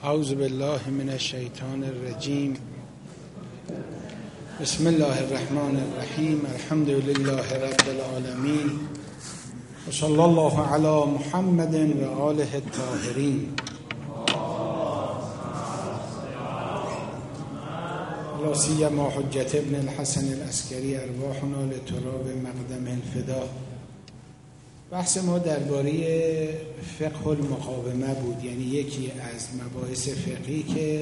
اعوذ بالله من الشیطان الرجیم. بسم الله الرحمن الرحیم. الحمد لله رب العالمین و صلی الله علی محمد و آله الطاهرین. لا سیما حجت ابن الحسن العسکری ارواحنا لتراب مقدم الفدا. بحث ما درباره فقه المقاومه بود، یعنی یکی از مباحث فقهی که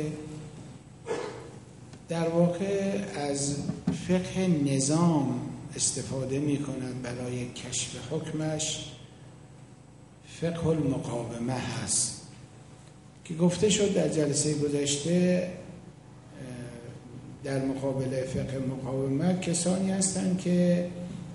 در واقع از فقه نظام استفاده می کند برای کشف حکمش. فقه المقاومه هست که گفته شد در جلسه گذشته در مقابل فقه مقاومه کسانی هستند که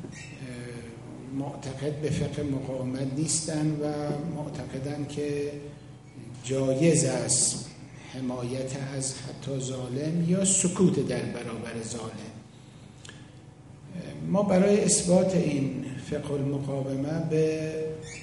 معتقد به فقه مقاومت نیستن و معتقدن که جایز است حمایت از حتی ظالم یا سکوت در برابر ظالم. ما برای اثبات این فقه المقاومه به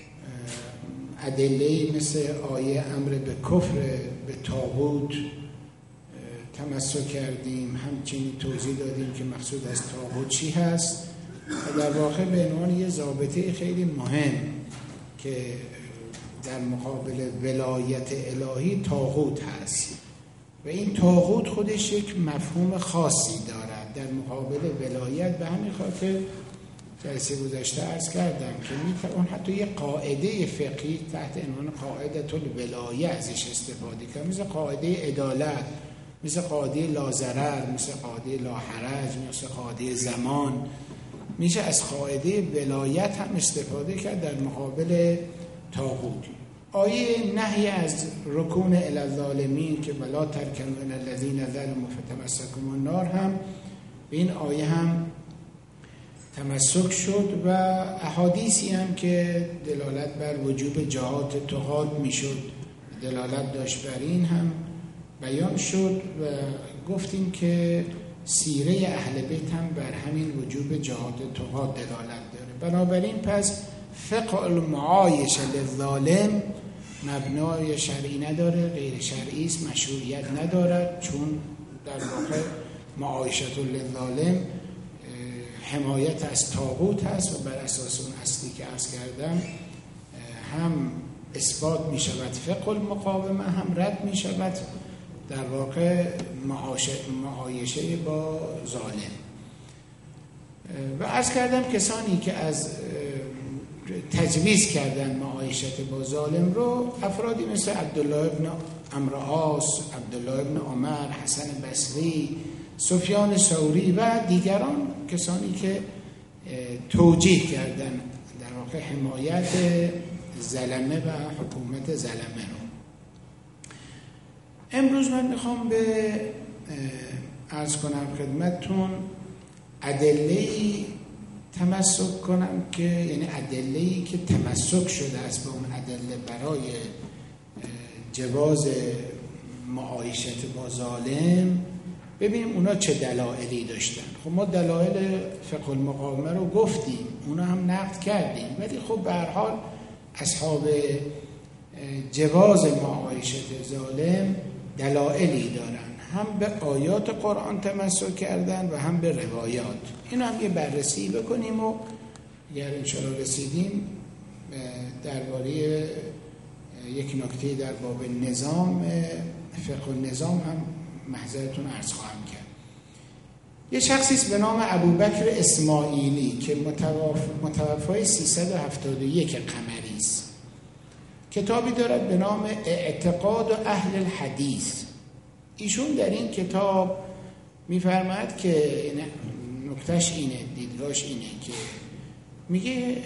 ادله مثل آیه امر به کفر به طاغوت تمسک کردیم، همچنین توضیح دادیم که مقصود از طاغوت چی هست و در واقع به عنوان یه ضابطه خیلی مهم که در مقابل ولایت الهی طاغوت هست و این طاغوت خودش یک مفهوم خاصی دارد در مقابل ولایت. به همین خاطر جلسه گذشته عرض کردم که اون حتی یه قاعده فقهی تحت عنوان قاعده الولایه ازش استفاده کرد، مثل قاعده عدالت، مثل قاعده لاضرر، مثل قاعده لاحرج، مثل قاعده زمان. میشه از قاعده ولایت هم استفاده کرد در مقابل طاغوت. آیه نهی از رکون الی الظالمین که ولا ترکنوا الی الذین ظلموا فتمسکهم النار هم به این آیه هم تمسک شد و احادیثی هم که دلالت بر وجوب جهاد تقات میشد دلالت داشت بر این هم بیان شد و گفتیم که سیره اهل بیت هم بر همین وجوب جهاد تقات دلالت داره. بنابراین پس فقه المعایشه للظالم مبنای شرعی نداره، غیر شرعی است، مشروعیت ندارد، چون در واقع معایشه للظالم حمایت از طاغوت هست و بر اساس اون اصلی که عرض کردم هم اثبات می شود فقه المقاومه، هم رد می شود در واقع معایشه با ظالم. و عرض کردم کسانی که از تجویز کردن معایشت با ظالم رو افرادی مثل عبدالله ابن عمرو عاص، عبدالله ابن عمر، حسن بصری، سفیان ثوری و دیگران، کسانی که توجیه کردن در واقع حمایت ظلمه و حکومت ظلمه رو. امروز من میخوام به عرض کنم خدمتتون ادله‌ای تمسک کنم که یعنی ادله‌ای که تمسک شده است به اون ادله برای جواز معایشت با ظالم، ببینیم اونا چه دلایلی داشتن. خب ما دلایل فقه المقاومه رو گفتیم، اونا هم نقد کردیم، ولی خب به هر حال اصحاب جواز معایشت ظالم دلایلی دارن، هم به آیات قرآن تمسک کردن و هم به روایات. این هم یه بررسی بکنیم و اگر انشاءالله رسیدیم درباره یک نکته در باب نظام فقه النظام هم محضرتون عرض خواهم کرد. یه شخصی است به نام ابوبکر اسماعیلی که متوفای 371 قمری است. کتابی دارد به نام اعتقاد اهل الحدیث. ایشون در این کتاب میفرماید که نکتهش اینه، دیدگاهش اینه که میگه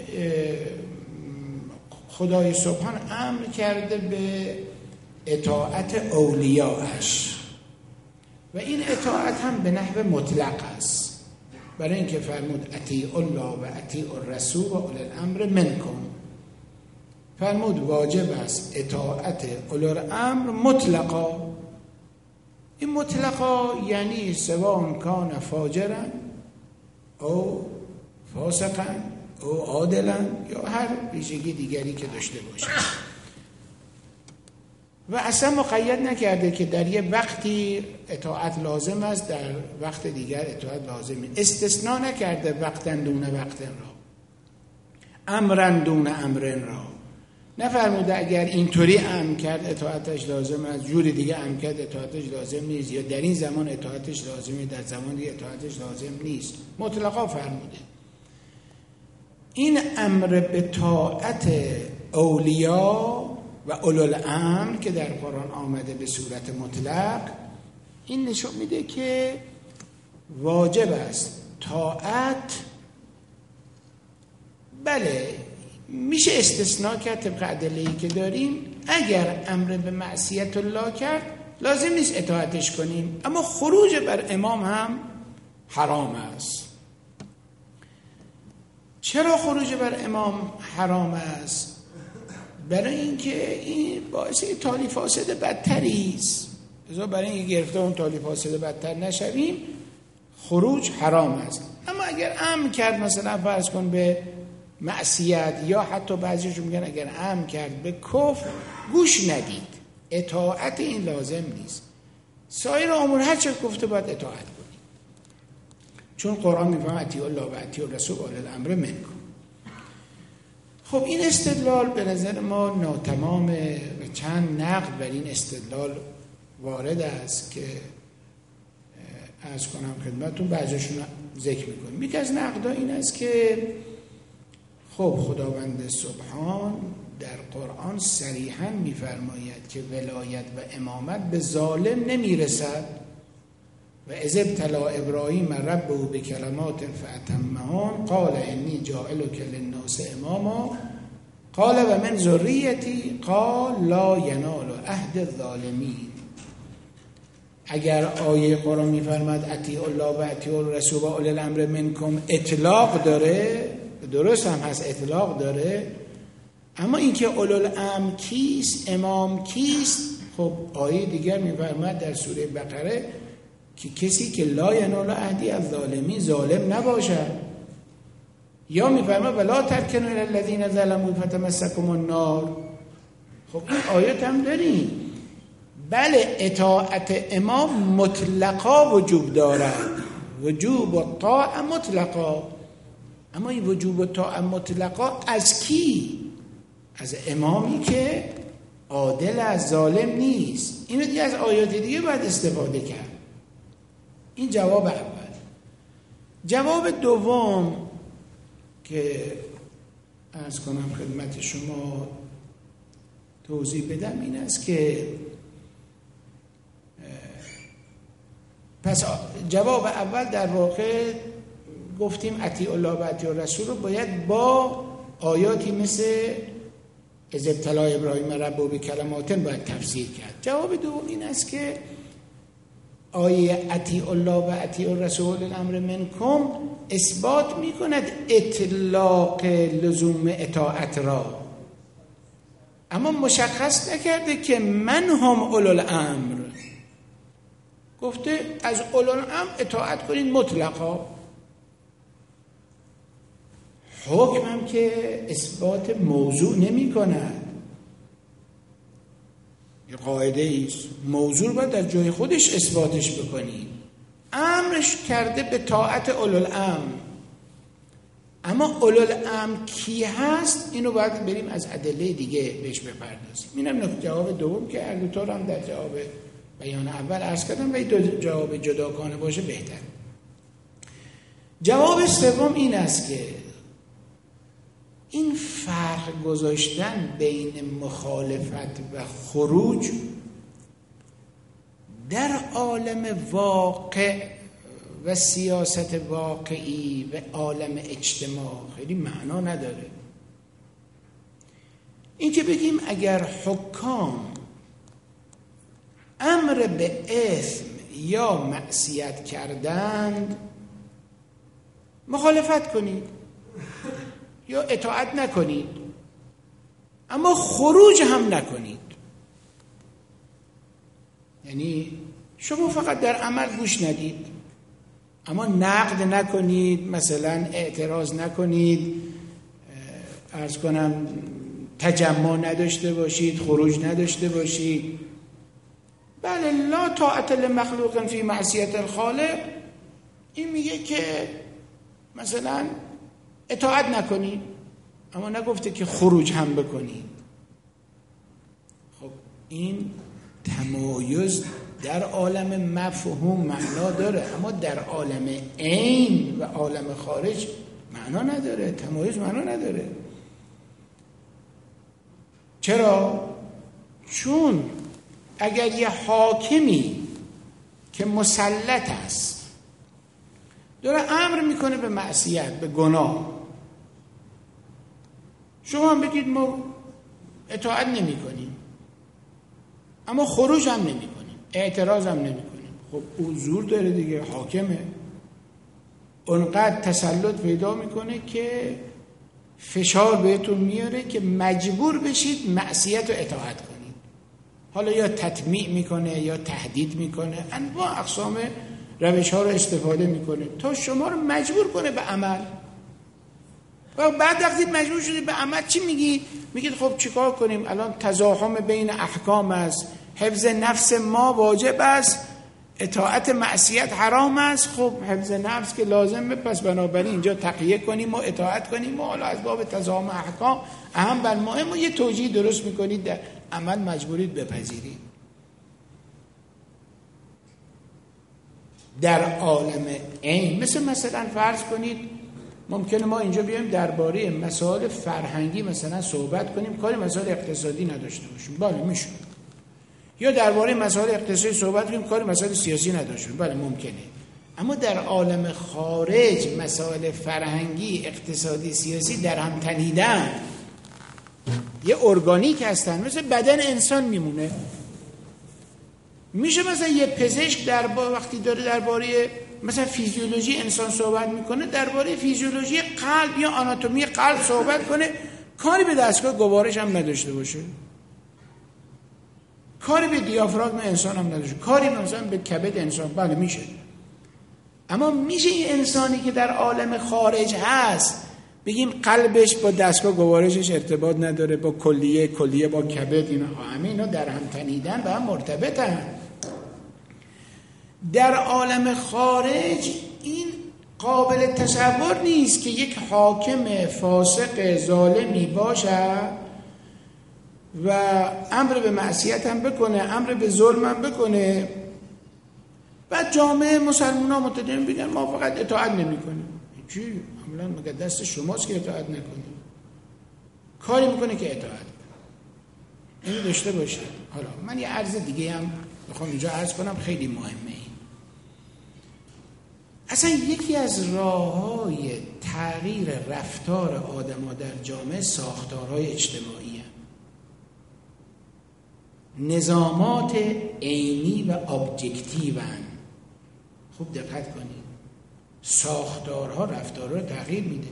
خدای سبحان امر کرده به اطاعت اولیاءش و این اطاعت هم به نحو مطلق است، برای اینکه فرمود اطیعوا الله و اطیعوا الرسول و اولی الامر منکم. فرمود واجب است اطاعت اولی الامر مطلقا. این مطلقا یعنی سواء کان فاجرا او فاسقا او عادلا یا هر ویژگی دیگری که داشته باشه. و اصلا مقید نکرده که در یه وقتی اطاعت لازم است، در وقت دیگر اطاعت لازم نیست. استثناء نکرده وقتن دون وقتن را، امرن دون امرن را. نفرموده اگر اینطوری امر کرد اطاعتش لازم است، جوری دیگه امر کرد اطاعتش لازم نیست، یا در این زمان اطاعتش لازمه در زمان دیگه اطاعتش لازم نیست. مطلقا فرموده. این امر به طاعت اولیا و اولوالامر که در قرآن آمده به صورت مطلق، این نشون میده که واجب است طاعت. بله میشه استثناء کرد طبق ادله‌ای که داریم، اگر امر به معصیت الله کرد لازم نیست اطاعتش کنیم، اما خروج بر امام هم حرام است. چرا خروج بر امام حرام است؟ برای اینکه این باعث تالی فاسد بدتری است. برای اینکه گرفته اون تالی فاسد بدتر نشویم خروج حرام است. اما اگر امر کرد مثلا فرض کن به معصیت، یا حتی بعضیشون میگن اگر امر کرد به کفر، گوش ندید، اطاعت این لازم نیست. سایر امور هر چه گفته باید اطاعت کنید، چون قرآن میفهمه اطیعوا الله و اطیعوا الرسول و اولی الامر منکم. خب این استدلال به نظر ما ناتمامه و چند نقد بر این استدلال وارد است که عرض کنم خدمتتون، بعضیشون ذکر میکنیم. یکی از نقدها این است که خب خداوند سبحان در قرآن صریحاً میفرماید که ولایت و امامت به ظالم نمیرسد و اذ ابتلی ابراهیم ربه بکلمات فاتمهن قال انی جاعلک للناس اماما قال و من ذریتی قال لا ینال عهد الظالمین. اگر آیه قرآن میفرماد اطیعوا الله و اطیعوا الرسول و اولی الامر منکم اطلاق داره، درست هم هست اطلاق داره، اما اینکه اولوالامر کیست، امام کیست، خب آیه دیگر میفرماد در سوره بقره که کسی که لا ینال عهدی الظالمین ظالم نباشد، یا میفرماد ولا ترکنوا الی الذین ظلموا فتمسکم النار. خب این آیات هم داریم. بله اطاعت امام مطلقا وجوب دارد، وجوب و طاعه مطلقا، اما این وجوب و طاعه مطلقا از کی؟ از امامی که عادل، از ظالم نیست. اینو دیگه از آیات دیگه باید استفاده کرد. این جواب اول. جواب دوم که عرض کنم خدمت شما توضیح بدم این است که پس جواب اول در واقع گفتیم اطیعوا الله و اطیعوا الرسول رو باید با آیاتی مثل اذ ابتلی ابراهیم ربه بکلمات باید تفسیر کرد. جواب دوم این است که آیه اطیعوا الله و اطیعوا الرسول الامر منکم اثبات میکند اطلاق لزوم اطاعت را، اما مشخص نکرده که من هم اولوالامر. گفته از اولوالامر اطاعت کنید مطلقا. حکم هم که اثبات موضوع نمی کند. یه قاعده است، موضوع باید در جای خودش اثباتش بکنید. امرش کرده به طاعت اولوالامر، اما اولوالامر کی هست اینو باید بریم از ادله دیگه بهش بپردازیم. اینم جواب دوم که هر دو تا هم در جواب بیان اول عرض کردم و این دو جواب جداگانه باشه بهتر. جواب سوم این است که این فرق گذاشتن بین مخالفت و خروج در عالم واقع و سیاست واقعی و عالم اجتماع خیلی معنا نداره. این که بگیم اگر حکام امر به اثم یا معصیت کردند مخالفت کنید یا اطاعت نکنید، اما خروج هم نکنید. یعنی شما فقط در عمل گوش ندید اما نقد نکنید، مثلا اعتراض نکنید، عرض کنم تجمع نداشته باشید، خروج نداشته باشید. بله، لا طاعت لمخلوق فی معصیت الخالق، این میگه که مثلا اطاعت نکنید، اما نگفته که خروج هم بکنید. خب این تمایز در عالم مفهوم معنا داره، اما در عالم عین و عالم خارج معنا نداره، تمایز معنا نداره. چرا؟ چون اگر یه حاکمی که مسلط است داره امر میکنه به معصیت، به گناه، شما هم بگید ما اطاعت نمی کنیم اما خروج هم نمی کنیم، اعتراض هم نمی کنیم، خب او زور داره دیگه، حاکمه، اونقدر تسلط پیدا میکنه که فشار بهتون میاره که مجبور بشید معصیت رو اطاعت کنید. حالا یا تطمیع میکنه یا تهدید میکنه، انواع اقسام روش ها رو استفاده میکنه تا شما رو مجبور کنه به عمل. و بعد وقتی مجبور شدید به عمل چی میگید؟ میگید خب چیکار کنیم؟ الان تزاحم بین احکام است، حفظ نفس ما واجب است، اطاعت معصیت حرام است. خب حفظ نفس که لازمه، پس بنابراین اینجا تقیه کنیم و اطاعت کنیم و حالا از باب تزاحم احکام اهم بر مهم و یه توجیه درست میکنید، در عمل مجبورید بپذیرید. در عالم عین مثلا فرض کنید ممکنه ما اینجا بیایم درباره مسائل فرهنگی مثلا صحبت کنیم، کاری مسائل اقتصادی نداشته باشیم، بله میشه. یا درباره مسائل اقتصادی صحبت کنیم، کاری مسائل سیاسی نداشته باشیم، بله ممکنه. اما در عالم خارج مسائل فرهنگی، اقتصادی، سیاسی در هم تنیدن، یه ارگانیک هستن، مثل بدن انسان میمونه. میشه مثلا یه پزشک وقتی داره درباره مثلا فیزیولوژی انسان صحبت میکنه، درباره فیزیولوژی قلب یا آناتومی قلب صحبت کنه، کاری به دستگاه گوارش هم نداشته باشه، کاری به دیافراگم انسان هم نداشته، کاری مثلا به کبد انسان، بله میشه. اما میشه این انسانی که در عالم خارج هست بگیم قلبش با دستگاه گوارشش ارتباط نداره، با کلیه با کبد، اینا در هم تنیدن و هم مرتبطن. در عالم خارج این قابل تصور نیست که یک حاکم فاسق ظالمی باشه و امر به معصیت هم بکنه، امر به ظلم هم بکنه، بعد جامعه مسلمان ها متدین بگن ما فقط اطاعت نمی کنیم. چی؟ عملا مگه دست شماست که اطاعت نکنیم؟ کاری میکنه که اطاعت کنیم. اینو داشته باشه. حالا من یه عرض دیگه هم میخوام اینجا عرض کنم، خیلی مهمه. اصلا یکی از راه‌های تغییر رفتار آدم‌ها در جامعه ساختارهای اجتماعی هست. نظامات عینی و ابجکتیو هستند. خوب دقت کنید. ساختارها رفتارها رو تغییر میده.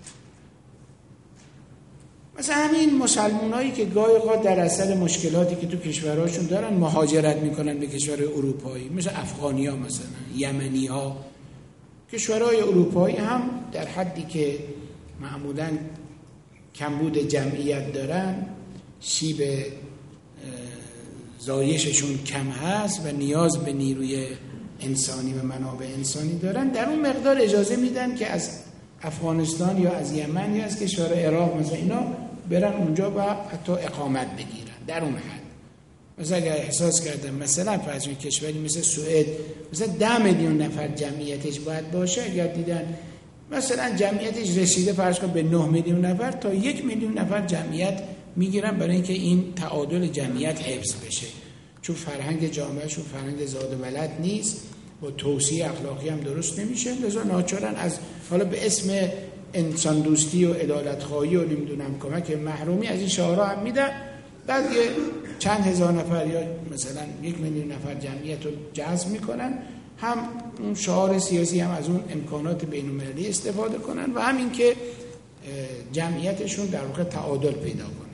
مثلا همین مسلمانایی که گاهی اوقات در اثر مشکلاتی که تو کشورهاشون دارن مهاجرت میکنن به کشور اروپایی، مثل افغانی‌ها، مثلا یمنی‌ها، کشورهای اروپایی هم در حدی که معمولاً کمبود جمعیت دارن، شیب زایششون کم هست و نیاز به نیروی انسانی و منابع انسانی دارن، در اون مقدار اجازه میدن که از افغانستان یا از یمن یا از کشور عراق مثلا اینا برن اونجا و حتی اقامت بگیرن در اون حد. مثلا اگر احساس کردن مثلا فرض کشوری مثل سوئد مثلا 10 میلیون نفر جمعیتش باید باشه، اگر دیدن مثلا جمعیتش رسیده فرض کن به 9 میلیون نفر، تا 1 میلیون نفر جمعیت میگیرن برای اینکه این تعادل جمعیت حفظ بشه، چون فرهنگ جامعهشون فرهنگ زاد و ولد نیست، با توصیه اخلاقی هم درست نمیشه، لذا ناچارن از حالا به اسم انسان دوستی و عدالت خواهی و نمیدونم کمک محرومی از این شعارها هم میدن، بعد یه چند هزار نفر یا مثلا 1 میلیون نفر جمعیت رو جذب میکنن، هم اون شعار سیاسی هم از اون امکانات بین‌المللی استفاده کنن و همین که جمعیتشون در واقع تعادل پیدا کنه.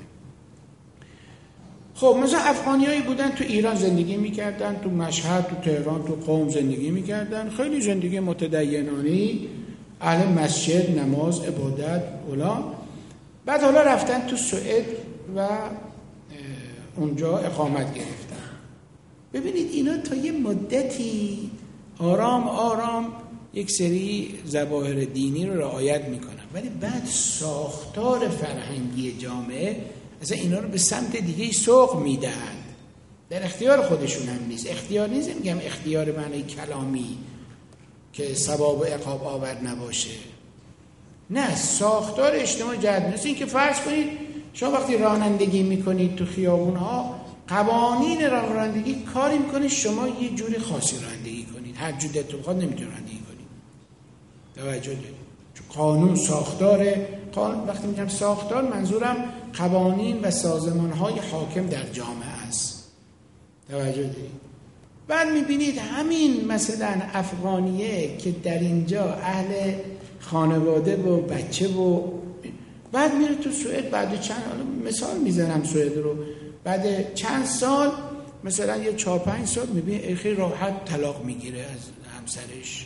خب مثلا افغانیایی بودن تو ایران زندگی میکردن، تو مشهد، تو تهران، تو قم زندگی میکردن، خیلی زندگی متدینانه‌ای، اهل مسجد، نماز، عبادت، اولا. بعد حالا رفتن تو سوئد و اونجا اقامت گرفتن. ببینید اینا تا یه مدتی آرام آرام یک سری ظواهر دینی رو رعایت میکنن، ولی بعد ساختار فرهنگی جامعه اصلا اینا رو به سمت دیگه سوق میدن. در اختیار خودشون هم نیست. اختیار نیست میگم اختیار معنی کلامی که ثواب و عقاب آور نباشه، نه، ساختار اجتماع جدید. مثل این که فرض کنید شما وقتی رانندگی میکنید تو خیابونها، قوانین رانندگی کاری میکنه شما یه جوری خاصی رانندگی کنید، هر جور دلتون بخواد نمیتونید رانندگی کنید. توجه دارید؟ چون قانون ساختاره. وقتی میگم ساختار منظورم قوانین و سازمانهای حاکم در جامعه است. توجه دارید؟ بعد میبینید همین مثلا افغانیه که در اینجا اهل خانواده و بچه و بعد میره تو سوئد، بعد چند مثال میزنم سوئد رو، بعد چند سال مثلا یه 4-5 سال میبینید خیلی راحت طلاق میگیره از همسرش.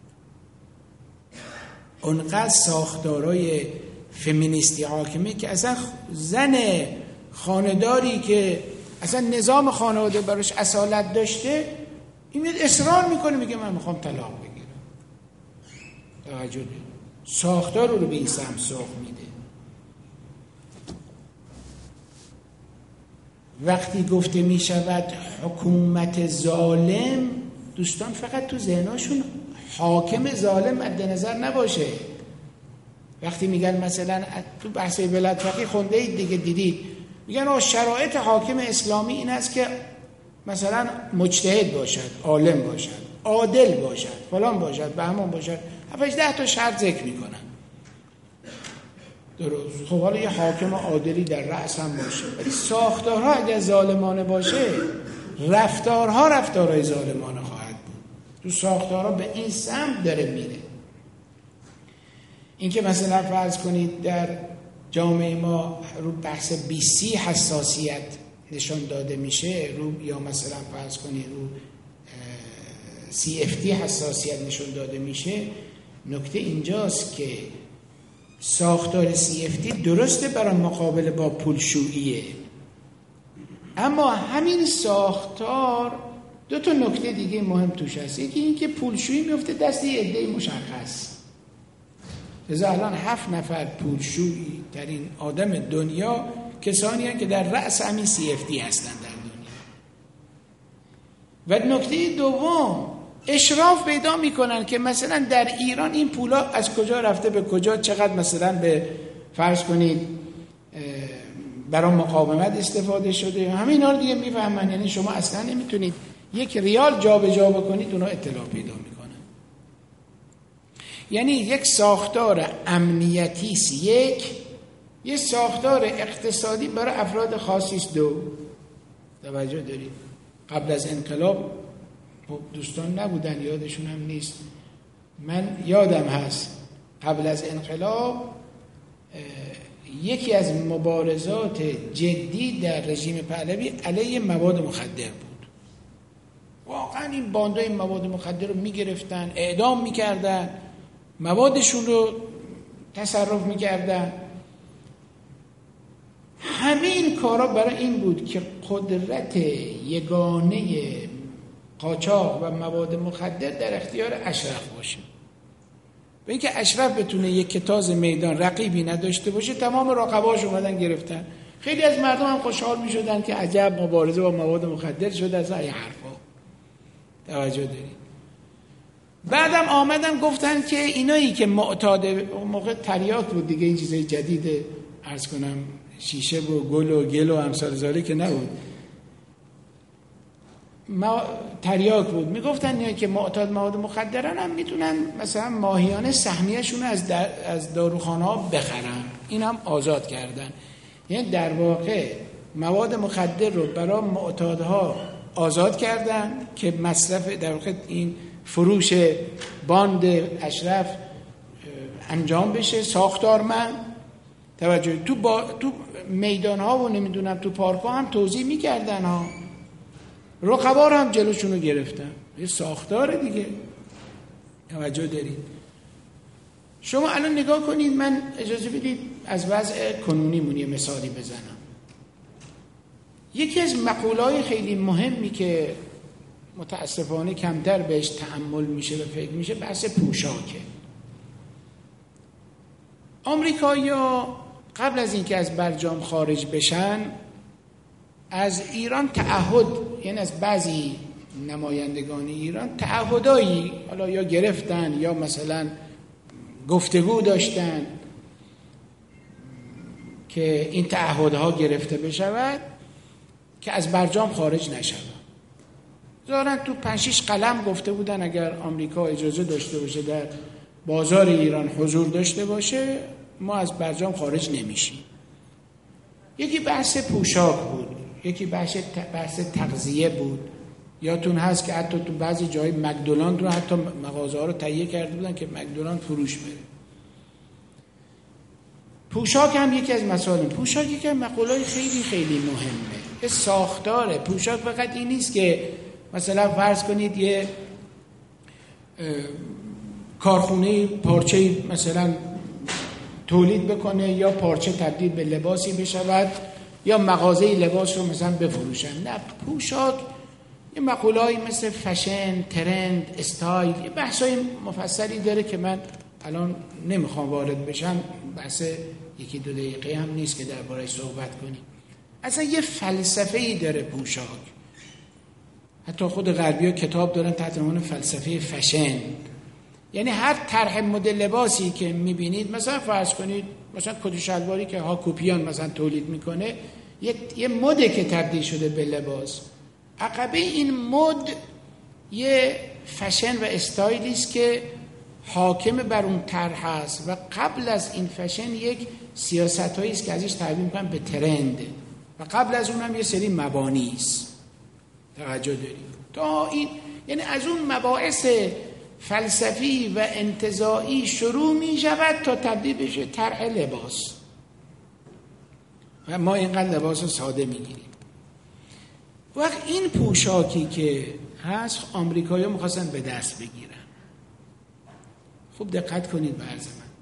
اونقدر ساختارای فمینیستی حاکمه که اصلا زن خانه‌داری که اصلا نظام خانواده براش اصالت داشته، این میاد اصرار میکنه میگه من میخوام طلاق بگیرم. توجه دید؟ ساختار رو به این سمت سوق میده. وقتی گفته میشود حکومت ظالم، دوستان فقط تو ذهناشون حاکم ظالم مد نظر نباشه. وقتی میگن مثلا تو بحث ولایت فقیه خونده اید دیگه، دیدید میگن شرایط حاکم اسلامی این است که مثلا مجتهد باشد، عالم باشد، عادل باشد، فلان باشد، بهمان باشد، 7-10 تا شرط ذکر میکنن. درست. خب حالا یه حاکم عادلی در رأس هم باشه، ولی ساختارها اگر ظالمانه باشه، رفتارها رفتارهای ظالمانه خواهد بود. تو ساختارها به این سمت داره میره. این که مثلا فرض کنید در جامعه ما رو بحث BC حساسیت نشان داده میشه، رو یا مثلا فرض کنید رو CFT حساسیت نشان داده میشه، نکته اینجاست که ساختار CFT درسته برای مقابله با پولشوییه، اما همین ساختار دو تا نکته دیگه مهم توش هست. یکی این که پولشویی میفته دست یه عده مشخص. لذا الان 7 نفر پولشویی ترین آدم دنیا کسانی هستند که در رأس همین CFT هستند در دنیا. و نکته دوم، اشراف پیدا میکنن که مثلا در ایران این پولا از کجا رفته به کجا، چقدر مثلا به فرض کنید برای مقاومت استفاده شده، همه اینا رو دیگه میفهمن. یعنی شما اصلا نمیتونید یک ریال جابجا بکنید اونها اطلاع پیدا میکنن. یعنی یک ساختار امنیتی یک ساختار اقتصادی برای افراد خاصی است. دو توجه دارید؟ قبل از انقلاب دوستان نبودن، یادشون هم نیست، من یادم هست قبل از انقلاب یکی از مبارزات جدی در رژیم پهلوی علیه مواد مخدر بود. واقعا این باندای مواد مخدر رو میگرفتن، اعدام میکردن، موادشون رو تصرف میکردن. همین کارا برای این بود که قدرت یگانه قاچاق و مواد مخدر در اختیار اشرف باشه. به اینکه اشرف بتونه یک کتاز میدان رقیبی نداشته باشه، تمام رقباش اومدن گرفتن. خیلی از مردم هم خوشحال میشدن که عجب مبارزه با مواد مخدر شده از این حرفا. توجه دارید؟ بعدم آمدن گفتن که اینایی که معتاد موقع تریاک بود دیگه، این چیزای جدید عرض کنم شیشه و گل و گل و امثال ذالک که نبود، تریاک بود. میگفتن اینایی که معتاد مواد مخدرن هم میتونن مثلا ماهیانه سهمیه‌شون از داروخانه ها بخرن. این هم آزاد کردن. یعنی در واقع مواد مخدر رو برای معتادها آزاد کردن که مصرف در واقع این فروش باند اشرف انجام بشه ساختارمند. توجه تو میدان ها و نمیدونم تو پارک ها هم توزیع میکردن ها، رقبا هم جلوشونو گرفتن. یه ساختار دیگه. توجه دارید؟ شما الان نگاه کنید، من اجازه بدید از وضع کنونیمون یه مثالی بزنم. یکی از مقوله‌های خیلی مهمی که متاسفانه کمتر بهش تأمل میشه و فکر میشه بحث پوشاکه. آمریکایی‌ها قبل از اینکه از برجام خارج بشن از ایران تعهد، یعنی از بعضی نمایندگان ایران تعهدایی حالا یا گرفتن یا مثلا گفتگو داشتن که این تعهدها گرفته بشود که از برجام خارج نشود. ظاهراً تو 5-6 قلم گفته بودن اگر آمریکا اجازه داشته باشه در بازار ایران حضور داشته باشه ما از برجام خارج نمیشیم. یکی بحث پوشاک بود، یکی بحث تغذیه بود. یادتون هست که حتی تو بعضی جای مکدونالد رو حتی مغازه‌ها رو تهیه کرده بودن که مکدونالد فروش بره. پوشاک هم یکی از مسائل. پوشاک یکی از مقوله‌های خیلی خیلی مهمه. یه ساختاره. پوشاک فقط این نیست که مثلا فرض کنید یه کارخونه پارچه مثلا تولید بکنه یا پارچه تبدیل به لباسی بشود یا مغازه لباس رو مثلا بفروشن. نه، پوشاک یه مقوله‌ای مثل فشن، ترند، استایل، یه بحثای مفصلی داره که من الان نمیخوام وارد بشم. بحث 1-2 دقیقه هم نیست که درباره‌اش صحبت کنیم. اصلا یه فلسفه‌ای داره پوشاک. حتی خود غربی‌ها کتاب دارن تحت عنوان فلسفه فشن. یعنی هر طرح مدل لباسی که می‌بینید، مثلا فرض کنید مثلا کت و شلواری که هاکوپیان مثلا تولید میکنه، یه مده که تبدیل شده به لباس. عقبه این مد یه فشن و استایلی است که حاکم بر اون طرح است و قبل از این فشن یک سیاستایی است که ازش تعبیر می‌کنن به ترند و قبل از اونم یه سری مبانی است. توجه دارید؟ تا این یعنی از اون مباحث فلسفی و انتزاعی شروع می شود تا تبدیل بشه طرح لباس و ما اینقدر لباس ساده می گیریم. وقت این پوشاکی که هست آمریکایی‌ها می‌خواستن به دست بگیرن. خوب دقت کنید به عرض من.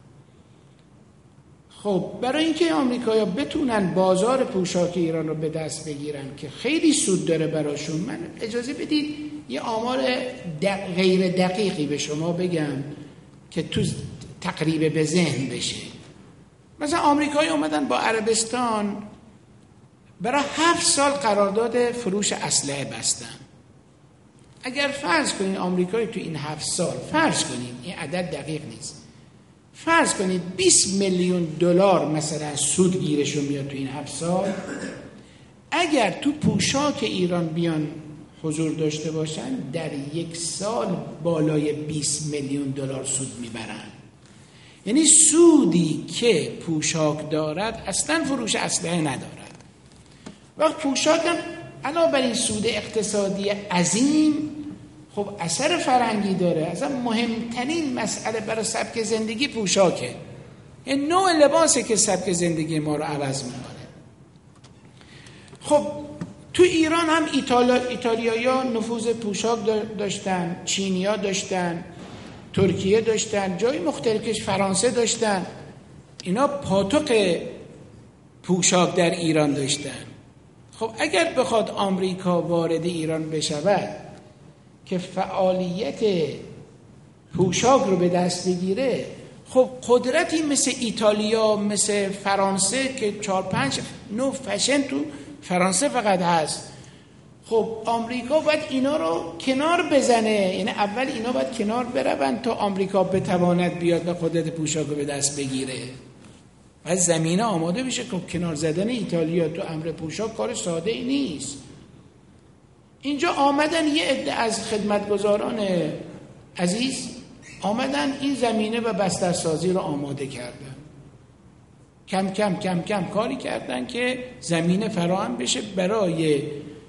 خب برای اینکه آمریکایی‌ها بتونن بازار پوشاک ایران رو به دست بگیرن که خیلی سود داره براشون، من اجازه بدید یه آمار غیر دقیقی به شما بگم که تو تقریب به ذهن بشه. مثلا آمریکایی‌ها اومدن با عربستان برای 7 سال قرارداد فروش اسلحه بستن. اگر فرض کنید آمریکایی تو این 7 سال، فرض کنید این عدد دقیق نیست، فرض کنید 20 میلیون دلار مثلا سود گیرشون میاد تو این 7 سال، اگر تو پوشاک ایران بیان حضور داشته باشن در 1 سال بالای 20 میلیون دلار سود میبرن. یعنی سودی که پوشاک دارد اصلا فروش اسلحه ندارد. وقت پوشاک هم علاوه بر این سود اقتصادی عظیم خب اثر فرهنگی داره. اصلا مهمترین مسئله برای سبک زندگی پوشاکه. این نوع لباسه که سبک زندگی ما رو عوض میکنه. خب تو ایران هم ایتالیایی‌ها نفوذ پوشاک داشتن، چینی‌ها داشتن، ترکیه داشتن، جای مختلفش فرانسه داشتن. اینا پاتوق پوشاک در ایران داشتن. خب اگر بخواد آمریکا وارد ایران بشود که فعالیت پوشاک رو به دست بگیره، خب قدرتی مثل ایتالیا، مثل فرانسه که 4-5 نوع فشن تو فرانسه فقط هست، خب آمریکا باید اینا رو کنار بزنه. یعنی اول اینا باید کنار برون تا آمریکا بتواند بیاد و قدرت پوشاک رو به دست بگیره. و زمینه آماده بشه که کنار زدن ایتالیا تو امر پوشاک کار ساده ای نیست. اینجا آمدن یه عده از خدمتگزاران عزیز آمدن این زمینه و بسترسازی رو آماده کردن. کم کم کاری کردن که زمینه فراهم بشه برای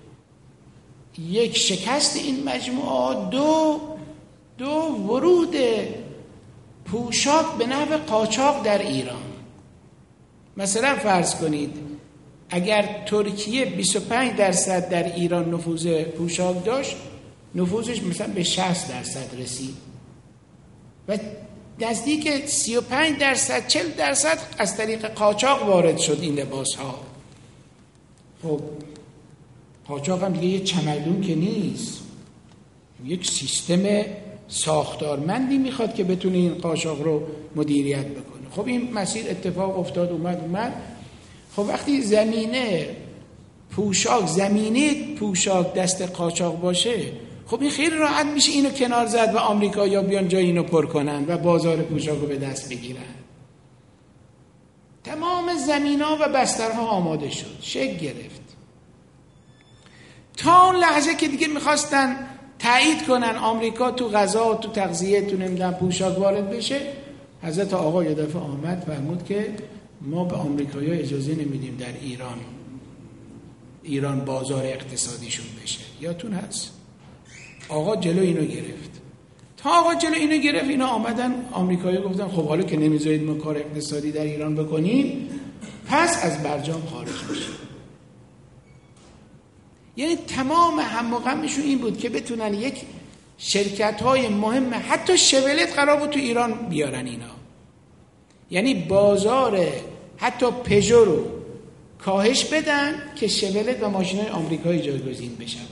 یک شکست این مجموعه، دو ورود پوشاک به نحو قاچاق در ایران. مثلا فرض کنید اگر ترکیه 25% در ایران نفوذ پوشاک داشت، نفوذش مثلا به 60% رسید و نزدیک 35% 40% از طریق قاچاق وارد شد این لباس ها. خب قاچاق هم دیگه یه چمدون که نیست، یک سیستم ساختارمندی میخواد که بتونه این قاچاق رو مدیریت بکنه. خب این مسیر اتفاق افتاد، اومد. خب وقتی زمینه پوشاک دست قاچاق باشه، خب این خیلی راحت میشه اینو کنار زد و آمریکایی‌ها بیان جای اینو پر کنن و بازار پوشاک رو به دست بگیرن. تمام زمینا و بسترها آماده شد، شکل گرفت، تا اون لحظه که دیگه میخواستن تایید کنن آمریکا تو غذا، تو تغذیه، تو نمیدونم پوشاک وارد بشه، حضرت آقا یه دفعه آمد فرمود که ما به آمریکایی‌ها اجازه نمیدیم در ایران بازار اقتصادیشون بشه. یادتون هست؟ آقا جلو اینو گرفت. تا آقا جلو اینو گرفت، اینا آمدن آمریکایی‌ها گفتن خب حالا که نمیذارید ما کار اقتصادی در ایران بکنیم، پس از برجام خارج میشیم. یعنی تمام هم و غمشون این بود که بتونن یک شرکت‌های مهم، حتی شولت قرار بود تو ایران بیارن اینا، یعنی بازار حتی پژو رو کاهش بدن که شولت و ماشین‌های آمریکایی جایگزین بشن.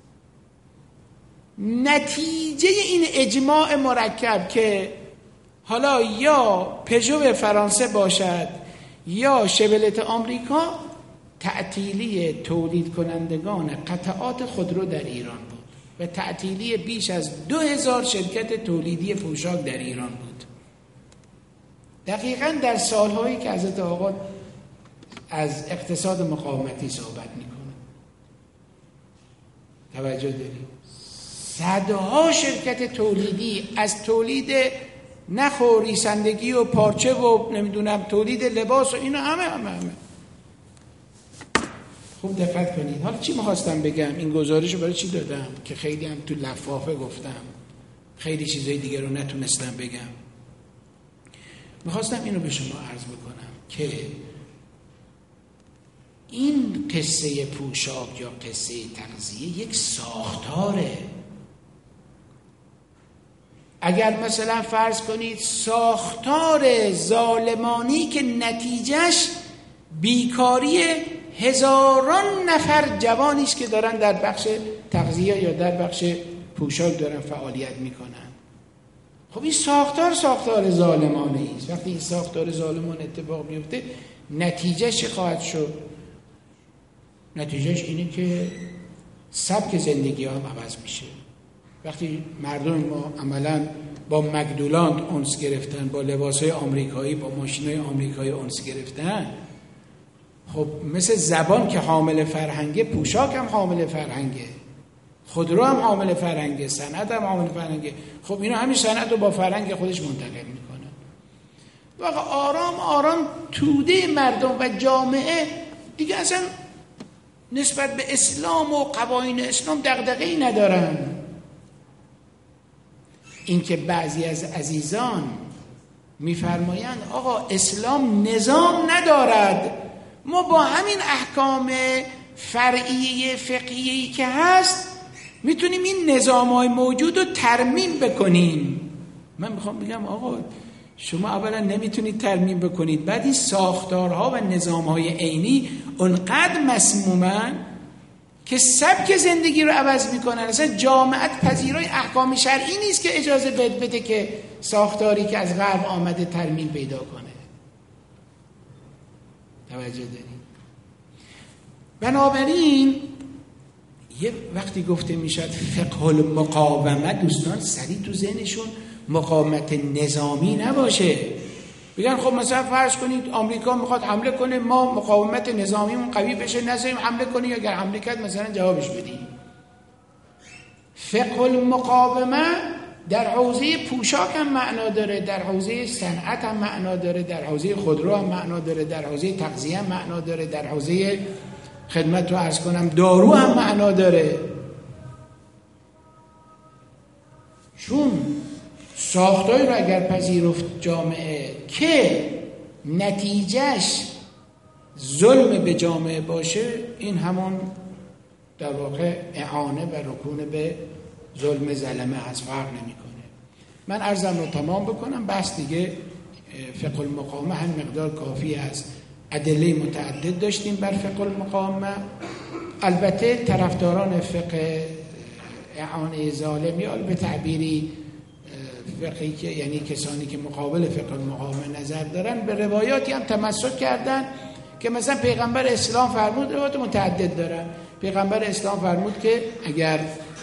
نتیجه این اجماع مرکب که حالا یا پژو فرانسه باشد یا شولت آمریکا، تعطیلی تولید کنندگان قطعات خودرو در ایران بود و تعطیلی بیش از 2000 شرکت تولیدی پوشاک در ایران بود. دقیقاً در سالهایی که حضرت آقا از اقتصاد مقاومتی صحبت میکنه. توجه داریم؟ صدها شرکت تولیدی، از تولید نخ و ریسندگی و پارچه و نمیدونم تولید لباس و اینا همه. خوب دقت کنید. حالا چی میخواستم بگم؟ این گزارش رو برای چی دادم؟ که خیلی هم تو لفافه گفتم، خیلی چیزای دیگه رو نتونستم بگم. میخواستم اینو به شما عرض بکنم که این قصه پوشاک یا قصه تغذیه یک ساختاره. اگر مثلا فرض کنید ساختار ظالمانی که نتیجهش بیکاری هزاران نفر جوانی است که دارن در بخش تغذیه یا در بخش پوشاک دارن فعالیت میکنن. خب این ساختار ظالمانه است. وقتی این ساختار ظالمان اتفاق میفته، نتیجهش خواهد شد؟ نتیجهش اینه که سبک زندگی هم عوض میشه. وقتی مردم ما عملا با مکدونالد انس گرفتن، با لباسهای آمریکایی، با ماشینهای آمریکایی انس گرفتن، خب مثل زبان که حامل فرهنگه، پوشاک هم حامل فرهنگه، خودرو هم حامل فرهنگه، صنعت هم حامل فرهنگه. خب اینا همین صنعت رو با فرهنگ خودش منتقل میکنه. و آرام توده مردم و جامعه دیگه اصلا نسبت به اسلام و قوانین اسلام دغدغه‌ای ندارن. اینکه بعضی از عزیزان میفرمایند آقا اسلام نظام ندارد، ما با همین احکام فرعیه فقهیه‌ای که هست میتونیم این نظام‌های موجود رو ترمیم بکنیم. من میخوام بگم آقا شما اولا نمیتونید ترمیم بکنید، بعد این ساختارها و نظام‌های عینی اونقدر مسمومن که سبک زندگی رو عوض میکنن. اصلا جامعت پذیرای احکام شرعی نیست که اجازه بده که ساختاری که از غرب آمده ترمیم پیدا کنه. توجه دارید؟ بنابراین یه وقتی گفته میشد فقه المقاومه، دوستان سریع تو ذهنشون مقاومت نظامی نباشه. بگن خب مثلا فرض کنید آمریکا میخواد حمله کنه، ما مقاومت نظامیمون قوی بشه نذاریم حمله کنه، یا اگر حمله کرد مثلا جوابش بدیم. فقه المقاومه در حوزه پوشاک هم معنا داره، در حوزه صنعت هم معنا داره، در حوزه خودرو هم معنا داره، در حوزه تغذیه هم معنا داره، در حوزه خدمت رو عرض کنم دارو هم معنا داره. چون ساختاری رو اگر پذیرفت جامعه که نتیجهش ظلم به جامعه باشه، این همون در واقع اعانه و رکون به ظلم ظلمه هست، فرق نمیکنه. من عرضم رو تمام بکنم، بس دیگه فقه المقاومه هم مقدار کافی است. ادله متعدد داشتیم بر فقه المقاومه، البته طرفداران فقه اعانه ظالم یا به تعبیری فقهی که یعنی کسانی که مقابل فقه المقامه نظر دارن به روایاتی هم تمسک کردن که مثلا پیغمبر اسلام فرمود، روایات متعدد دارن، پیغمبر اسلام فرمود که اگر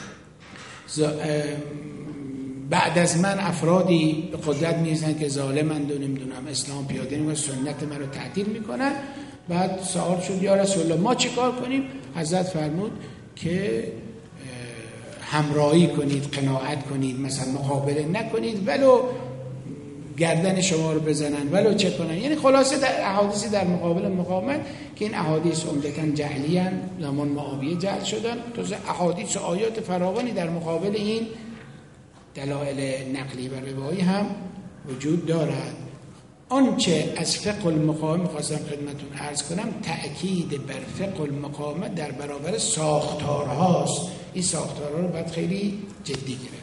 بعد از من افرادی به قدرت میرسن که ظالمند و نمیدونم اسلام پیاده نمیکنن، سنت من رو تعطیل میکنن، بعد سوال شد یا رسول الله ما چی کار کنیم؟ حضرت فرمود که همراهی کنید، قناعت کنید، مثلا مقابله نکنید ولو گردن شما رو بزنن ولو چه کنن. یعنی خلاصه در احادیثی در مقابل مقاومت که این احادیث عمدتاً جعلی ان، زمان معاویه جعل شدن، تو احادیث و آیات فراوانی در مقابل این دلایل نقلی و روایی هم وجود دارد. آنچه از فقه المقامه خواستم خدمتون عرض کنم تأکید بر فقه المقامه در برابر ساختارهاست. این ساختارها رو باید خیلی جدی گرفت.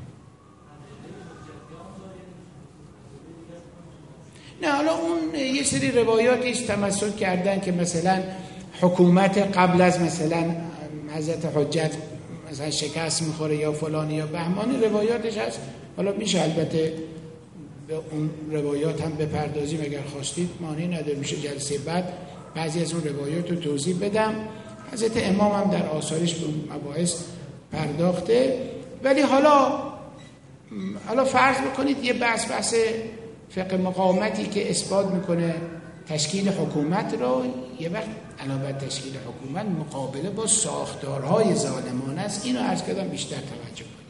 نه حالا اون یه سری روایاتی است تمسک کردن که مثلا حکومت قبل از مثلا حضرت حجت مثلا شکست میخوره یا فلانی یا بهمانی، روایاتش هست. حالا میشه البته به اون روایات هم بپردازیم اگر خواستید، مانعی نداره، میشه جلسه بعد بعضی از اون روایات رو توضیح بدم. حضرت امام هم در آثارش به اون مباحث پرداخته. ولی حالا فرض بکنید یه بحث فقه مقاومتی که اثبات میکنه تشکیل حکومت رو، یه وقت علاوه تشکیل حکومت مقابله با ساختارهای ظالمانه است. اینو عرض کردم بیشتر توجه کنید.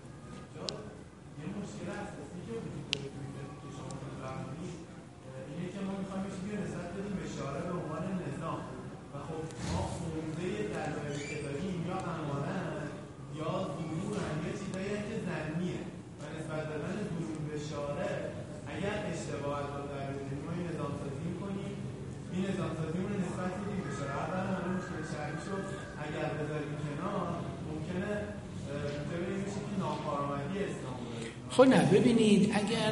خب نه ببینید، اگر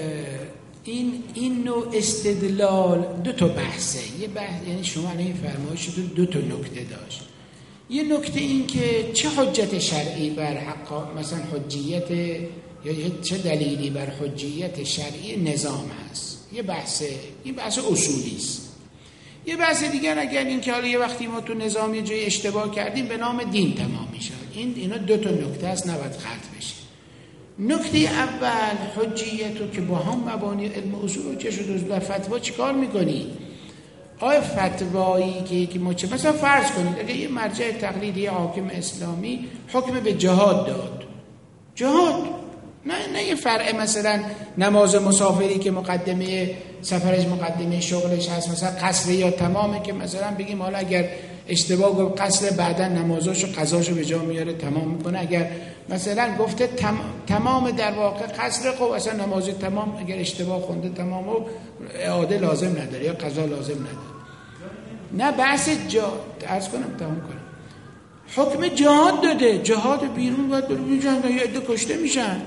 این نوع استدلال دو تا بحثه. یه بحث یعنی شما الان فرمایشتون دو تا نکته داشت. یه نکته این که چه حجت شرعی بر حق مثلا حجیت یا چه دلیلی بر حجیت شرعی نظام هست. یه بحثه، این بحث اصولی است. یه بحث دیگر اگر این که حالا یه وقتی ما تو نظام یه جای اشتباه کردیم به نام دین تمام میشه. اینا دو تا نکته است، نباید خلط بشه. نکته اول حجیت رو که با هم مبانی علم اصول رو چه شد در فتوا چی کار میکنی؟ آیا فتوایی که یکی مثلا فرض کنید اگه یه مرجع تقلیدی حاکم اسلامی حکم به جهاد داد، جهاد نه یه فرع مثلا نماز مسافری که مقدمه سفرش مقدمه شغلش هست، مثلا قصر یا تمامه که مثلا بگیم حالا اگر اشتباه گفت قصر بعدا نمازاشو قضاشو به جا میاره تمام میکنه، اگر مثلا گفته تمام در واقع قصر خب اصلا نماز تمام اگر اشتباه خونده تمام و اعاده لازم نداره یا قضا لازم نداره. نه بحث عرض کنم تمام کنم حکم جهاد داده، جهاد بیرون باید برو جنگ یا عده کشته میشن.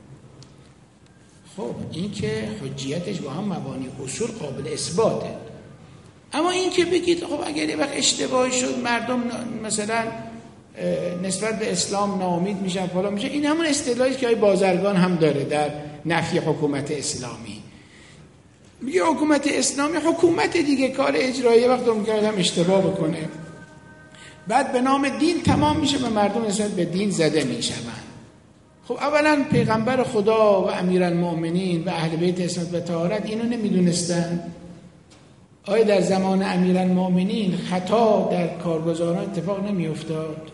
خب این که حجیتش با هم مبانی اصول قابل اثباته. اما این که بگید خب اگر یه وقت اشتباهی شد مردم مثلا نسبت به اسلام ناامید میشن فلان میشه، این همون اصطلاحی که بازرگان هم داره در نفی حکومت اسلامی. میگه حکومت اسلامی حکومت دیگه، کار اجرایی وقت ممکنه هم اشتباه بکنه، بعد به نام دین تمام میشه و مردم نسبت به دین زده میشن. خب اولا پیغمبر خدا و امیرالمؤمنین و اهل بیت عصمت و طهارت اینو نمیدونستن؟ آیا در زمان امیرالمؤمنین خطا در کارگزاران اتفاق نمیافتاد؟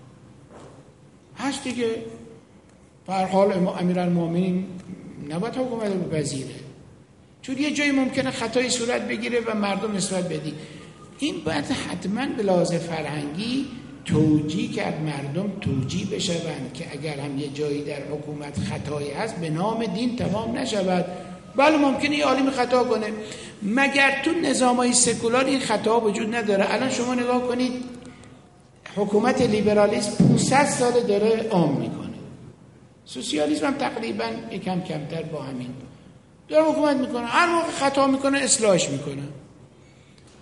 هست دیگه. به هر حال امیرالمؤمنین نباید حکومت رو بپذیره، چون یه جایی ممکنه خطایی صورت بگیره و مردم نسبت بدی. این باید حتما به لحاظ فرهنگی توجیه کرد، مردم توجیه بشوند که اگر هم یه جایی در حکومت خطایی هست به نام دین تمام نشود. بله ممکنه یه عالم خطا کنه، مگر تو نظامای سکولار این خطا وجود نداره؟ الان شما نگاه کنید حکومت لیبرالیسم 500 سال داره عام میکنه، سوسیالیسم هم تقریبا یکم کمتر با همین داره حکومت میکنه، هر موقع خطا میکنه اصلاحش میکنه.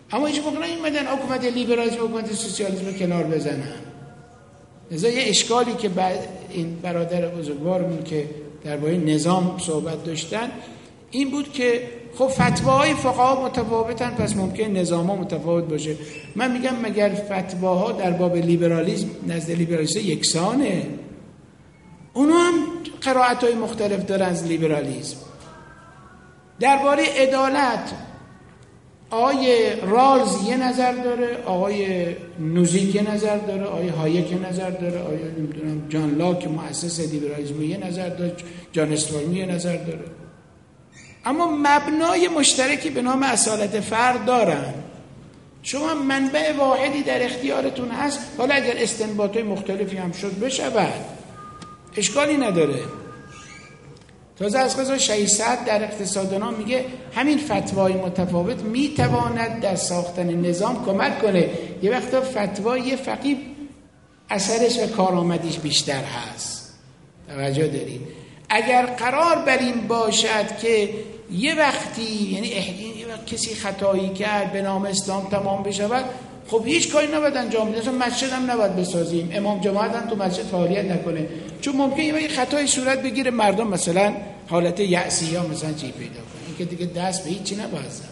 اما هیچ موقع نیومدن حکومت لیبرالیسم و حکومت سوسیالیسم رو کنار بزنن. لذا یه اشکالی که این برادر بزرگوارمون که درباره نظام صحبت داشتن این بود که خب فتواهای فقها متفاوتن، پس ممکن نظام‌ها متفاوت باشه. من میگم مگر فتواها در باب لیبرالیسم نزد لیبرالیسم یکسانه؟ اونا هم قرائت‌های مختلف دارن از لیبرالیسم. درباره عدالت آقای رالز یه نظر داره، آقای نوزیک یه نظر داره، آقای هایک یه نظر داره، آقای نمیدونم جان لاک مؤسس لیبرالیسم یه نظر داره، جان استوارت یه نظر داره. اما مبنای مشترکی به نام اصالت فرد دارن. شما منبع واحدی در اختیارتون هست، حالا اگر استنباطات مختلفی هم شد بشود اشکالی نداره. تازه از قضا 600 در اقتصاددانا میگه همین فتوای متفاوت میتواند در ساختن نظام کمک کنه. یه وقتا فتوای یه فقیه اثرش و کارآمدیش بیشتر هست. توجه دارید؟ اگر قرار بر این باشد که یه وقتی یعنی کسی خطایی کرد به نام اسلام تمام بشود، خب هیچ کاری نباید انجام بدیم. مثلا مسجد هم نباید بسازیم، امام جماعت هم تو مسجد فعالیت نکنه، چون ممکنه یه خطای صورت بگیره، مردم مثلا حالت یأسی یا مثلا چی پیدا کنه. این که دیگه دست به هیچی نباید زد.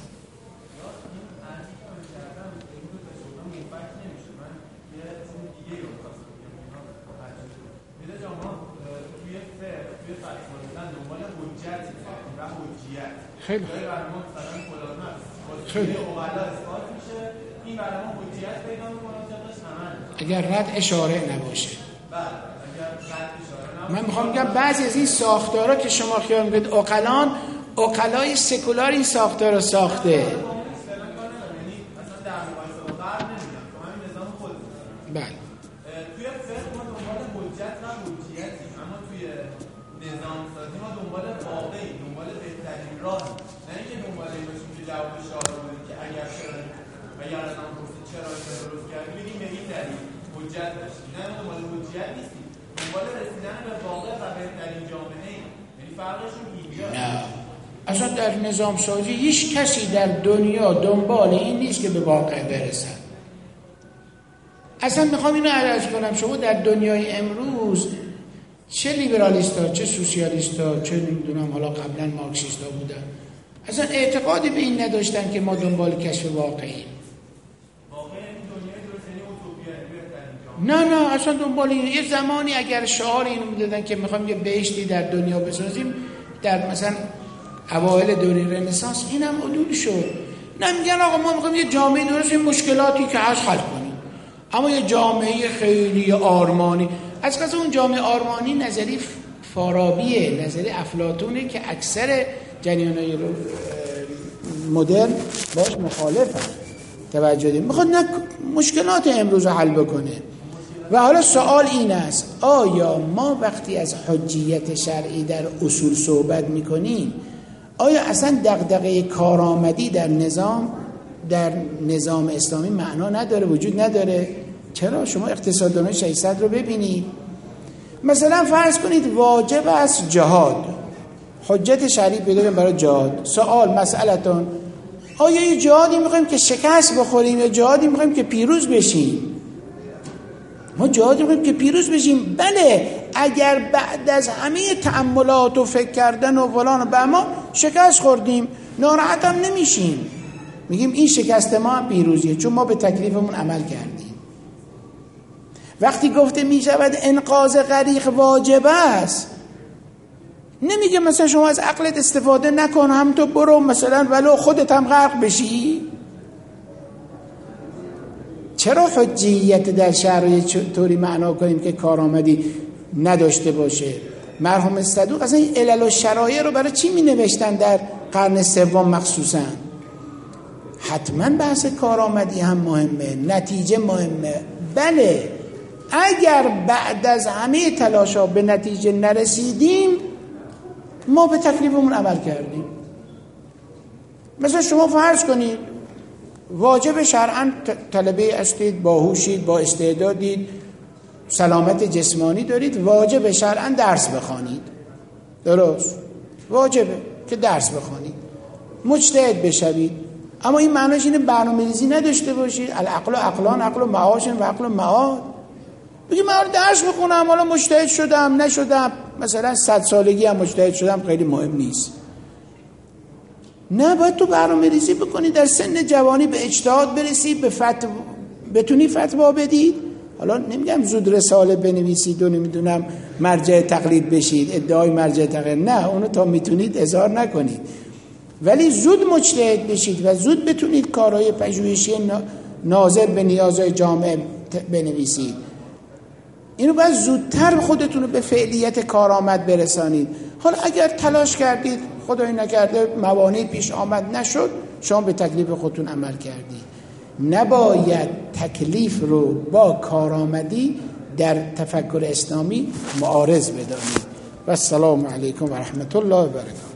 خیلی خیلی اگر رد اشاره نباشه. من میخوام بگم بعضی از این ساختارها که شما خیال میکنید عقلای سکولار این ساختار رو ساخته. بله. توی فقه ما دنبال حجت و حجیتی، اما توی نظام سازی ما دنبال واقعی، دنبال بهترین راه، نه اینکه دنبال این باشیم که جواب شاه رو بدیم که اگر از هم پرسید چرا درست کردی بگیم به این دلیل حجت داشتیم. نه دنبال حجت نیستیم، دنبال رسیدن به واقع و بهترین جامعه. یعنی فرقشون اینجاست. نه اصلا در نظام سازی هیچ کسی در دنیا دنبال این نیست که به واقع برسد. اصلا میخوام اینو عرض کنم، شما در دنیای امروز چه لیبرالیستا چه سوسیالیستا چه نمیدونم حالا قبلا مارکسیستا بودن، اصلا اعتقادی به این نداشتن که ما دنبال کشف واقعیم. نه اصلا دنبال این. یه زمانی اگر شعار اینو میدادن که میخوام یه بهشتی در دنیا بسازیم، در مثلا اوایل دوره رنسانس اینم عدول شد. نمیگن آقا ما میخوام یه جامعه درست این مشکلاتی که هست حل کنیم، اما یه جامعه خیلی آرمانی. از قضا اون جامعه آرمانی نظری فارابیه، نظری افلاطونه که اکثر جریان‌های مدرن باش مخالفن. توجه دید میخواد نه مشکلات امروز رو حل بکنه. و حالا سوال این است، آیا ما وقتی از حجیت شرعی در اصول صحبت میکنیم، آیا اصلا دغدغه کارآمدی در نظام اسلامی معنا نداره، وجود نداره؟ چرا؟ شما اقتصاددانان 600 رو ببینید. مثلا فرض کنید واجب است جهاد، حجت شرعی پیدا برای جهاد. سوال مسئلتون، آیا یه جهادی میخوایم که شکست بخوریم یا جهادی میخوایم که پیروز بشیم؟ ما جهادی میخوایم که پیروز بشیم. بله اگر بعد از همه تأملات و فکر کردن و فلان و بهمان شکست خوردیم ناراحت هم نمیشیم، میگیم این شکست ما هم پیروزیه، چون ما به تکلیفمون عمل کردیم. وقتی گفته میشود انقاذ غریق واجب است، نمیگه مثلا شما از عقلت استفاده نکن، هم تو برو مثلا ولو خودت هم غرق بشی. چرا حجیت در شرع طوری معنا کنیم که کارآمدی نداشته باشه؟ مرحوم صدوق اصلا این علل و شرایع رو برای چی می نوشتن در قرن سوم مخصوصا؟ حتما بحث کارآمدی هم مهمه، نتیجه مهمه. بله اگر بعد از همه تلاش‌ها به نتیجه نرسیدیم ما به تکلیفمون عمل کردیم. مثلا شما فرض کنید واجب شرعاً طلبه هستید، باهوشید، با استعدادید، سلامت جسمانی دارید، واجب شرعاً درس بخوانید. درست؟ واجبه که درس بخوانید، مجتهد بشوید. اما این معناش اینه برنامه‌ریزی نداشته باشید. العقل عقلان، عقل معاش و عقل معاد. بگی من درس بخونم حالا مجتهد شدم نشدم، مثلا 100 سالگی هم مجتهد شدم خیلی مهم نیست. نه، باید تو برنامه‌ریزی بکنی، در سن جوانی به اجتهاد برسی، به بتونی فتوا بدی. حالا نمیگم زود رساله بنویسید و نمیدونم مرجع تقلید بشید، ادعای مرجع تقلید، نه، اونو تا میتونید اظهار نکنید، ولی زود مجتهد بشید و زود بتونید کارهای پژوهشی ناظر به نیازهای جامعه بنویسید. اینو باید زودتر خودتون رو به فعلیت کارآمد برسانید. حالا اگر تلاش کردید خدای نکرده موانعی پیش آمد نشد، شما به تکلیف خودتون عمل کردید. نباید تکلیف رو با کارآمدی در تفکر اسلامی معارض بدانید. و السلام علیکم و رحمت الله و برکاته.